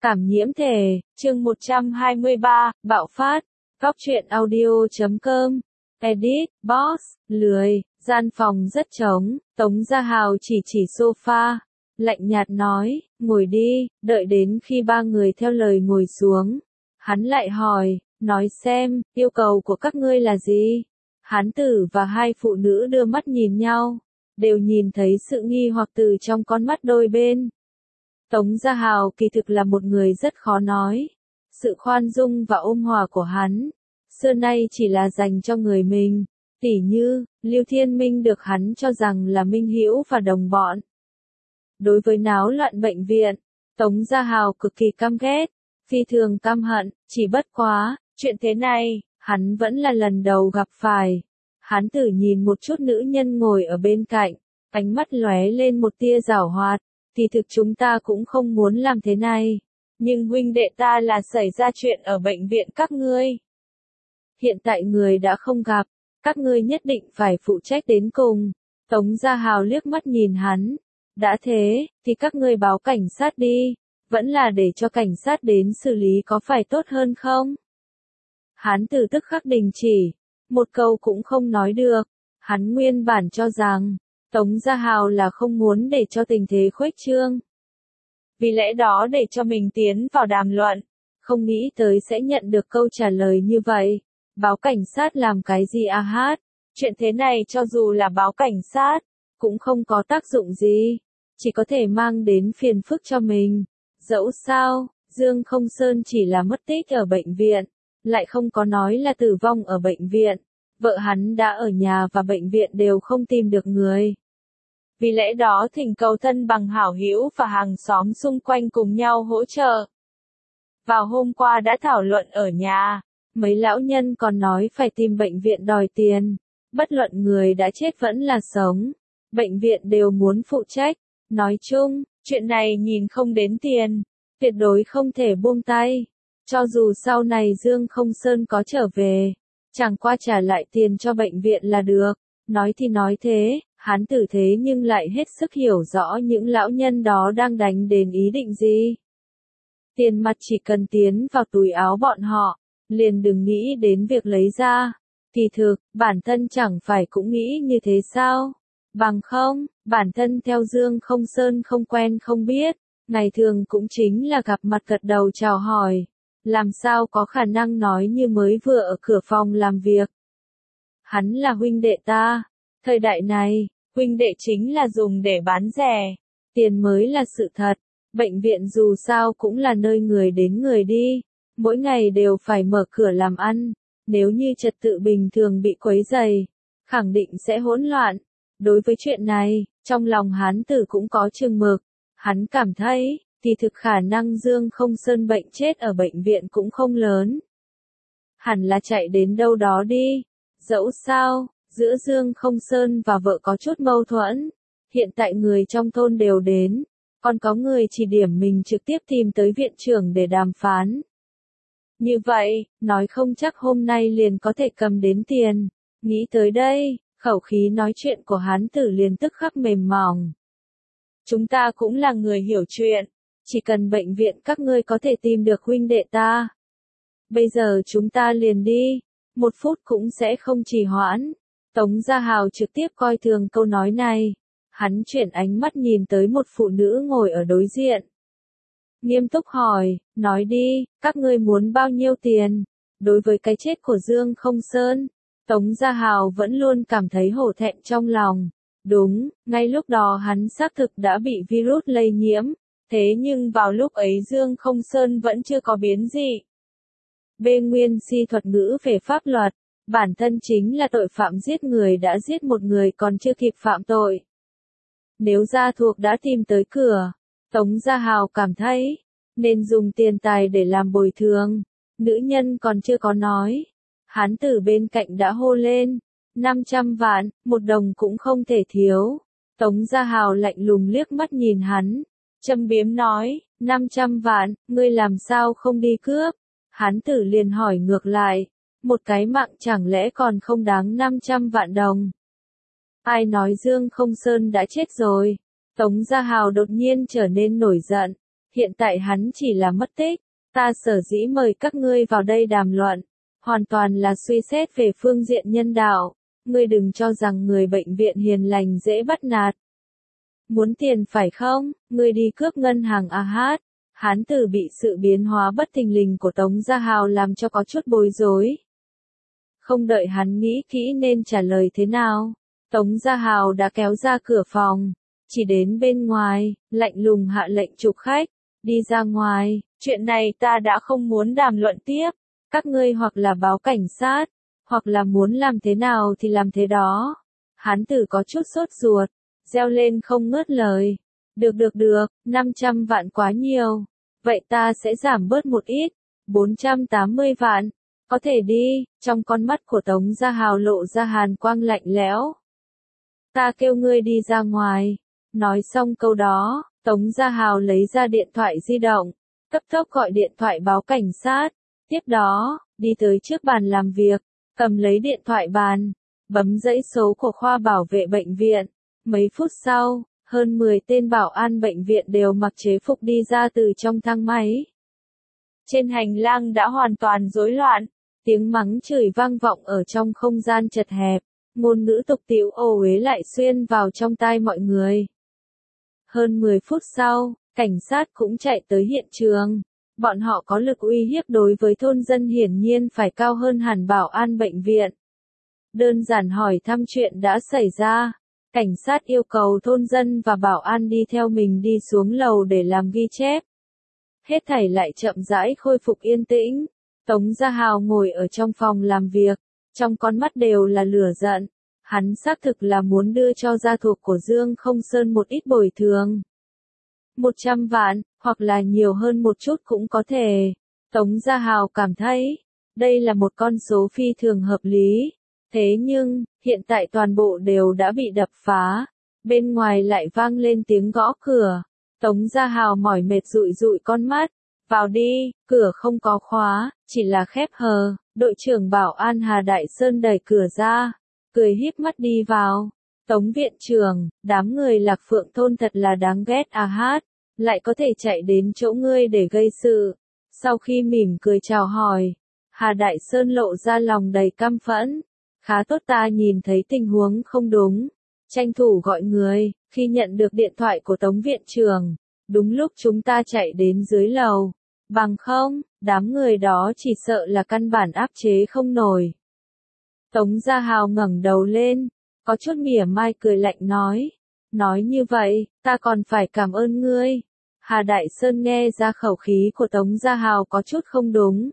Cảm nhiễm thể, chương 123, bạo phát, góc truyện audio.com, edit, boss, lười, gian phòng rất trống, Tống Gia Hào chỉ sofa, lạnh nhạt nói, ngồi đi, đợi đến khi ba người theo lời ngồi xuống. Hắn lại hỏi, nói xem, yêu cầu của các ngươi là gì? Hán tử và hai phụ nữ đưa mắt nhìn nhau, đều nhìn thấy sự nghi hoặc từ trong con mắt đôi bên. Tống Gia Hào kỳ thực là một người rất khó nói. Sự khoan dung và ôn hòa của hắn, xưa nay chỉ là dành cho người mình. Tỉ như, Lưu Thiên Minh được hắn cho rằng là minh hữu và đồng bọn. Đối với náo loạn bệnh viện, Tống Gia Hào cực kỳ căm ghét, phi thường căm hận, chỉ bất quá, chuyện thế này, hắn vẫn là lần đầu gặp phải. Hán tử nhìn một chút nữ nhân ngồi ở bên cạnh, ánh mắt lóe lên một tia giảo hoạt. Thì thực chúng ta cũng không muốn làm thế này. Nhưng huynh đệ ta là xảy ra chuyện ở bệnh viện các ngươi. Hiện tại người đã không gặp, các ngươi nhất định phải phụ trách đến cùng. Tống Gia Hào liếc mắt nhìn hắn. Đã thế, thì các ngươi báo cảnh sát đi. Vẫn là để cho cảnh sát đến xử lý có phải tốt hơn không? Hắn từ tức khắc đình chỉ. Một câu cũng không nói được. Hắn nguyên bản cho rằng Tống Gia Hào là không muốn để cho tình thế khuếch trương. Vì lẽ đó để cho mình tiến vào đàm luận, không nghĩ tới sẽ nhận được câu trả lời như vậy. Báo cảnh sát làm cái gì à hát? Chuyện thế này cho dù là báo cảnh sát, cũng không có tác dụng gì, chỉ có thể mang đến phiền phức cho mình. Dẫu sao, Dương Không Sơn chỉ là mất tích ở bệnh viện, lại không có nói là tử vong ở bệnh viện. Vợ hắn đã ở nhà và bệnh viện đều không tìm được người. Vì lẽ đó thỉnh cầu thân bằng hảo hữu và hàng xóm xung quanh cùng nhau hỗ trợ. Vào hôm qua đã thảo luận ở nhà, mấy lão nhân còn nói phải tìm bệnh viện đòi tiền. Bất luận người đã chết vẫn là sống, bệnh viện đều muốn phụ trách. Nói chung, chuyện này nhìn không đến tiền, tuyệt đối không thể buông tay. Cho dù sau này Dương Không Sơn có trở về, chẳng qua trả lại tiền cho bệnh viện là được. Nói thì nói thế, hắn tử thế nhưng lại hết sức hiểu rõ những lão nhân đó đang đánh đến ý định gì. Tiền mặt chỉ cần tiến vào túi áo bọn họ, liền đừng nghĩ đến việc lấy ra. Kỳ thực, bản thân chẳng phải cũng nghĩ như thế sao? Bằng không, bản thân theo Dương Không Sơn không quen không biết, ngày thường cũng chính là gặp mặt gật đầu chào hỏi. Làm sao có khả năng nói như mới vừa ở cửa phòng làm việc. Hắn là huynh đệ ta. Thời đại này, huynh đệ chính là dùng để bán rẻ. Tiền mới là sự thật. Bệnh viện dù sao cũng là nơi người đến người đi. Mỗi ngày đều phải mở cửa làm ăn. Nếu như trật tự bình thường bị quấy rầy, khẳng định sẽ hỗn loạn. Đối với chuyện này, trong lòng hắn tử cũng có chừng mực. Hắn cảm thấy, thì thực khả năng Dương Không Sơn bệnh chết ở bệnh viện cũng không lớn. Hẳn là chạy đến đâu đó đi. Dẫu sao, giữa Dương Không Sơn và vợ có chút mâu thuẫn. Hiện tại người trong thôn đều đến, còn có người chỉ điểm mình trực tiếp tìm tới viện trưởng để đàm phán. Như vậy, nói không chắc hôm nay liền có thể cầm đến tiền. Nghĩ tới đây, khẩu khí nói chuyện của hán tử liền tức khắc mềm mỏng. Chúng ta cũng là người hiểu chuyện, chỉ cần bệnh viện các ngươi có thể tìm được huynh đệ ta. Bây giờ chúng ta liền đi, 1 phút cũng sẽ không trì hoãn. Tống Gia Hào trực tiếp coi thường câu nói này. Hắn chuyển ánh mắt nhìn tới một phụ nữ ngồi ở đối diện. Nghiêm túc hỏi, nói đi, các ngươi muốn bao nhiêu tiền? Đối với cái chết của Dương Không Sơn, Tống Gia Hào vẫn luôn cảm thấy hổ thẹn trong lòng. Đúng, ngay lúc đó hắn xác thực đã bị virus lây nhiễm. Thế nhưng vào lúc ấy Dương Không Sơn vẫn chưa có biến gì. Bê Nguyên Si thuật ngữ về pháp luật. Bản thân chính là tội phạm giết người đã giết một người còn chưa kịp phạm tội. Nếu gia thuộc đã tìm tới cửa, Tống Gia Hào cảm thấy, nên dùng tiền tài để làm bồi thường. Nữ nhân còn chưa có nói. Hán tử bên cạnh đã hô lên, 500 vạn, 1 đồng cũng không thể thiếu. Tống Gia Hào lạnh lùng liếc mắt nhìn hắn, châm biếm nói, 500 vạn, ngươi làm sao không đi cướp? Hán tử liền hỏi ngược lại. Một cái mạng chẳng lẽ còn không đáng 500 vạn đồng? Ai nói Dương Không Sơn đã chết rồi? Tống Gia Hào đột nhiên trở nên nổi giận. hiện tại hắn chỉ là mất tích. Ta sở dĩ mời các ngươi vào đây đàm luận, hoàn toàn là suy xét về phương diện nhân đạo. Ngươi đừng cho rằng người bệnh viện hiền lành dễ bắt nạt. Muốn tiền phải không? Ngươi đi cướp ngân hàng AH. Hán tử bị sự biến hóa bất thình lình của Tống Gia Hào làm cho có chút bối rối. Không đợi hắn nghĩ kỹ nên trả lời thế nào, Tống Gia Hào đã kéo ra cửa phòng, chỉ đến bên ngoài, lạnh lùng hạ lệnh chụp khách, đi ra ngoài, chuyện này ta đã không muốn đàm luận tiếp, các ngươi hoặc là báo cảnh sát, hoặc là muốn làm thế nào thì làm thế đó. Hán tử có chút sốt ruột, reo lên không ngớt lời. Được, 500 vạn quá nhiều. Vậy ta sẽ giảm bớt một ít, 480 vạn. Có thể đi, trong con mắt của Tống Gia Hào lộ ra hàn quang lạnh lẽo. Ta kêu ngươi đi ra ngoài. Nói xong câu đó, Tống Gia Hào lấy ra điện thoại di động, cấp tốc gọi điện thoại báo cảnh sát. Tiếp đó, đi tới trước bàn làm việc, cầm lấy điện thoại bàn, bấm dãy số của khoa bảo vệ bệnh viện. Mấy phút sau, hơn 10 tên bảo an bệnh viện đều mặc chế phục đi ra từ trong thang máy. Trên hành lang đã hoàn toàn rối loạn, tiếng mắng chửi vang vọng ở trong không gian chật hẹp, ngôn ngữ tục tĩu ô uế lại xuyên vào trong tai mọi người. Hơn 10 phút sau, cảnh sát cũng chạy tới hiện trường. Bọn họ có lực uy hiếp đối với thôn dân hiển nhiên phải cao hơn hẳn bảo an bệnh viện. Đơn giản hỏi thăm chuyện đã xảy ra. Cảnh sát yêu cầu thôn dân và bảo an đi theo mình đi xuống lầu để làm ghi chép. Hết thảy lại chậm rãi khôi phục yên tĩnh. Tống Gia Hào ngồi ở trong phòng làm việc, trong con mắt đều là lửa giận. Hắn xác thực là muốn đưa cho gia thuộc của Dương Không Sơn một ít bồi thường. 100 vạn, hoặc là nhiều hơn một chút cũng có thể. Tống Gia Hào cảm thấy, đây là một con số phi thường hợp lý. Thế nhưng, hiện tại toàn bộ đều đã bị đập phá. Bên ngoài lại vang lên tiếng gõ cửa. Tống Gia Hào mỏi mệt dụi dụi con mắt. Vào đi, cửa không có khóa, chỉ là khép hờ. Đội trưởng bảo an Hà Đại Sơn đẩy cửa ra, cười híp mắt đi vào. Tống viện trưởng, đám người Lạc Phượng thôn thật là đáng ghét hát, lại có thể chạy đến chỗ ngươi để gây sự. Sau khi mỉm cười chào hỏi, Hà Đại Sơn lộ ra lòng đầy căm phẫn. Khá tốt ta nhìn thấy tình huống không đúng, tranh thủ gọi người, khi nhận được điện thoại của Tống viện trưởng, đúng lúc chúng ta chạy đến dưới lầu, bằng không, đám người đó chỉ sợ là căn bản áp chế không nổi. Tống Gia Hào ngẩng đầu lên, có chút mỉa mai cười lạnh nói như vậy, ta còn phải cảm ơn ngươi. Hà Đại Sơn nghe ra khẩu khí của Tống Gia Hào có chút không đúng.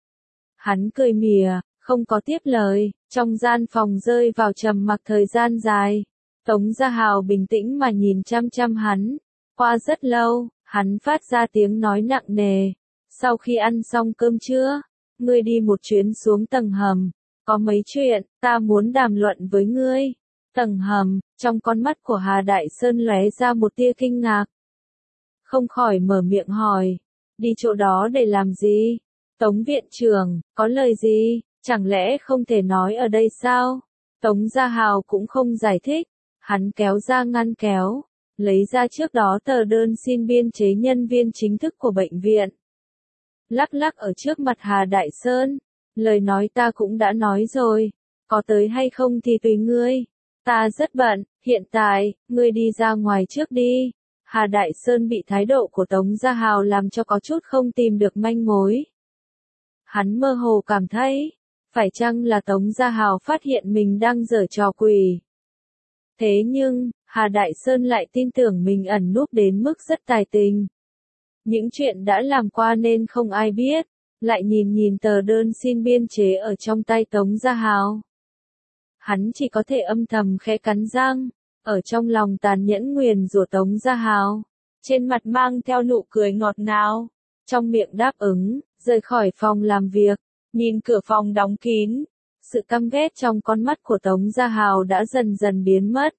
Hắn cười mỉa, không có tiếp lời, trong gian phòng rơi vào trầm mặc thời gian dài. Tống Gia Hào bình tĩnh mà nhìn chăm chăm hắn. Qua rất lâu, hắn phát ra tiếng nói nặng nề. Sau khi ăn xong cơm trưa, ngươi đi một chuyến xuống tầng hầm. Có mấy chuyện, ta muốn đàm luận với ngươi. Tầng hầm, trong con mắt của Hà Đại Sơn lóe ra một tia kinh ngạc. Không khỏi mở miệng hỏi, đi chỗ đó để làm gì? Tống viện trưởng, có lời gì? Chẳng lẽ không thể nói ở đây sao? Tống Gia Hào cũng không giải thích. Hắn kéo ra ngăn kéo, lấy ra trước đó tờ đơn xin biên chế nhân viên chính thức của bệnh viện. Lắc lắc ở trước mặt Hà Đại Sơn. Lời nói ta cũng đã nói rồi. Có tới hay không thì tùy ngươi. Ta rất bận, hiện tại, ngươi đi ra ngoài trước đi. Hà Đại Sơn bị thái độ của Tống Gia Hào làm cho có chút không tìm được manh mối. Hắn mơ hồ cảm thấy, phải chăng là Tống Gia Hào phát hiện mình đang giở trò quỷ. Thế nhưng, Hà Đại Sơn lại tin tưởng mình ẩn núp đến mức rất tài tình. Những chuyện đã làm qua nên không ai biết, lại nhìn tờ đơn xin biên chế ở trong tay Tống Gia Hào. Hắn chỉ có thể âm thầm khẽ cắn răng, ở trong lòng tàn nhẫn nguyền rủa Tống Gia Hào, trên mặt mang theo nụ cười ngọt ngào, trong miệng đáp ứng, rời khỏi phòng làm việc, nhìn cửa phòng đóng kín, sự căm ghét trong con mắt của Tống Gia Hào đã dần dần biến mất.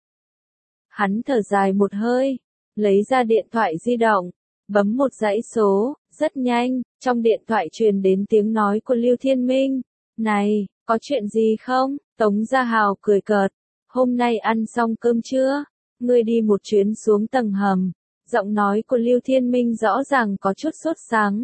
Hắn thở dài một hơi, lấy ra điện thoại di động, bấm một dãy số, rất nhanh, trong điện thoại truyền đến tiếng nói của Lưu Thiên Minh. Này, có chuyện gì không? Tống Gia Hào cười cợt, hôm nay ăn xong cơm chưa? Ngươi đi một chuyến xuống tầng hầm, Giọng nói của Lưu Thiên Minh rõ ràng có chút sốt sắng.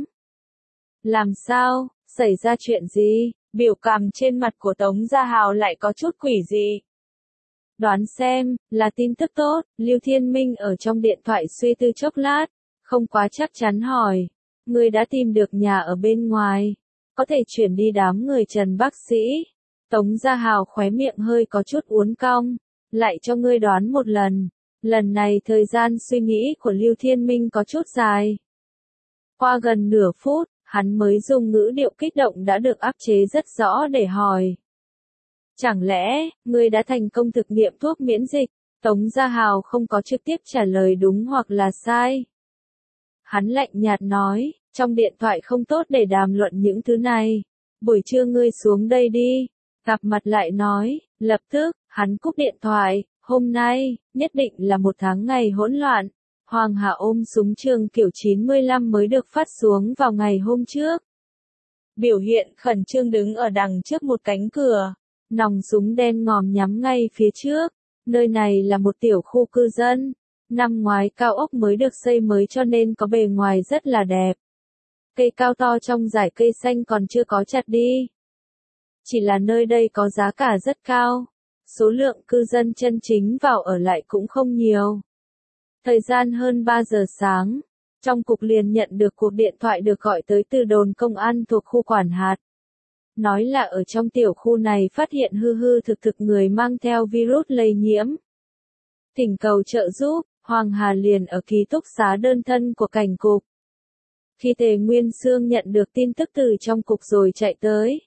Làm sao, xảy ra chuyện gì? Biểu cảm trên mặt của Tống Gia Hào lại có chút quỷ dị. Đoán xem, là tin tức tốt, Lưu Thiên Minh ở trong điện thoại suy tư chốc lát, không quá chắc chắn hỏi. Ngươi đã tìm được nhà ở bên ngoài, có thể chuyển đi đám người Trần bác sĩ. Tống Gia Hào khóe miệng hơi có chút uốn cong, lại cho ngươi đoán một lần. Lần này thời gian suy nghĩ của Lưu Thiên Minh có chút dài. Qua gần nửa phút, hắn mới dùng ngữ điệu kích động đã được áp chế rất rõ để hỏi. Chẳng lẽ, ngươi đã thành công thực nghiệm thuốc miễn dịch? Tống Gia Hào không có trực tiếp trả lời đúng hoặc là sai. Hắn lạnh nhạt nói, trong điện thoại không tốt để đàm luận những thứ này. Buổi trưa ngươi xuống đây đi. Gặp mặt lại nói, lập tức, hắn cúp điện thoại. Hôm nay, nhất định là một tháng ngày hỗn loạn. Hoàng Hà ôm súng trường kiểu 95 mới được phát xuống vào ngày hôm trước. Biểu hiện khẩn trương đứng ở đằng trước một cánh cửa. Nòng súng đen ngòm nhắm ngay phía trước. Nơi này là một tiểu khu cư dân. Năm ngoái cao ốc mới được xây mới cho nên có bề ngoài rất là đẹp. Cây cao to trong dải cây xanh còn chưa có chặt đi. Chỉ là nơi đây có giá cả rất cao. Số lượng cư dân chân chính vào ở lại cũng không nhiều. Thời gian hơn 3 giờ sáng, trong cục liền nhận được cuộc điện thoại được gọi tới từ đồn công an thuộc khu quản hạt. Nói là ở trong tiểu khu này phát hiện hư thực người mang theo virus lây nhiễm. Thỉnh cầu trợ giúp, Hoàng Hà liền ở ký túc xá đơn thân của cảnh cục. Khi Tề Nguyên Xương nhận được tin tức từ trong cục rồi chạy tới.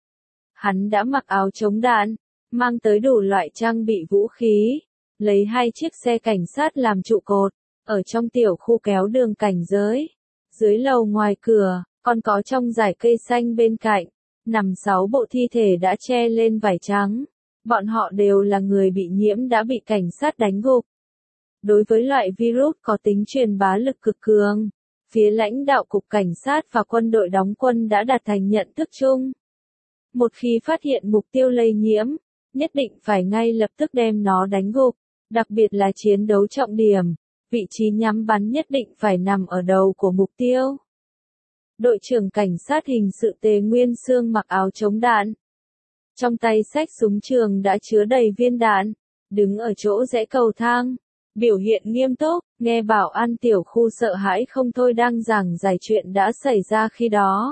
Hắn đã mặc áo chống đạn, mang tới đủ loại trang bị vũ khí, lấy 2 chiếc xe cảnh sát làm trụ cột, ở trong tiểu khu kéo đường cảnh giới. Dưới lầu ngoài cửa, còn có trong dải cây xanh bên cạnh, nằm 6 bộ thi thể đã che lên vải trắng. Bọn họ đều là người bị nhiễm đã bị cảnh sát đánh gục. Đối với loại virus có tính truyền bá lực cực cường, phía lãnh đạo cục cảnh sát và quân đội đóng quân đã đạt thành nhận thức chung. Một khi phát hiện mục tiêu lây nhiễm, nhất định phải ngay lập tức đem nó đánh gục, đặc biệt là chiến đấu trọng điểm, vị trí nhắm bắn nhất định phải nằm ở đầu của mục tiêu. Đội trưởng cảnh sát hình sự Tề Nguyên Xương mặc áo chống đạn. Trong tay xách súng trường đã chứa đầy viên đạn, đứng ở chỗ rẽ cầu thang, biểu hiện nghiêm túc, nghe bảo an tiểu khu sợ hãi không thôi đang giảng giải chuyện đã xảy ra khi đó.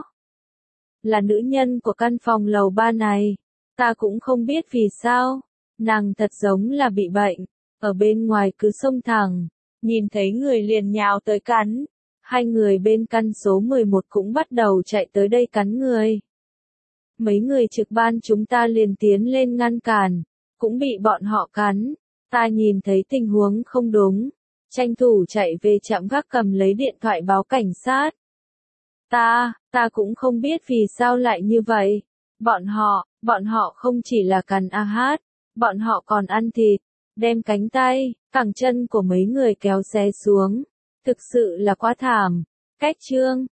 Là nữ nhân của căn phòng lầu 3 này, ta cũng không biết vì sao, nàng thật giống là bị bệnh, ở bên ngoài cứ xông thẳng, nhìn thấy người liền nhào tới cắn. 2 người bên căn số 11 cũng bắt đầu chạy tới đây cắn người. Mấy người trực ban chúng ta liền tiến lên ngăn cản, cũng bị bọn họ cắn. Ta nhìn thấy tình huống không đúng, tranh thủ chạy về trạm gác cầm lấy điện thoại báo cảnh sát. Ta cũng không biết vì sao lại như vậy. Bọn họ không chỉ là cắn AH, bọn họ còn ăn thịt, đem cánh tay, cẳng chân của mấy người kéo xé xuống. Thực sự là quá thảm. Cách chương